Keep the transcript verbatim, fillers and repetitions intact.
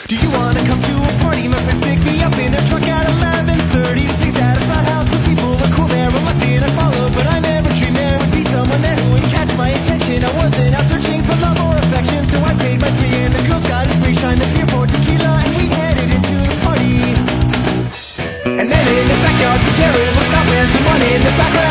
Do you wanna come to a party? My friends pick me up in a truck at eleven thirty. Sings at a frat house, the people are cool there. Reluctant I follow, but I never dreamed there would be someone there who would catch my attention. I wasn't out searching for love or affection, so I paid my fee and the girls got a free shine, the beer for tequila, and we headed into the party. And then in the backyard, the terror was stopped with someone in the background.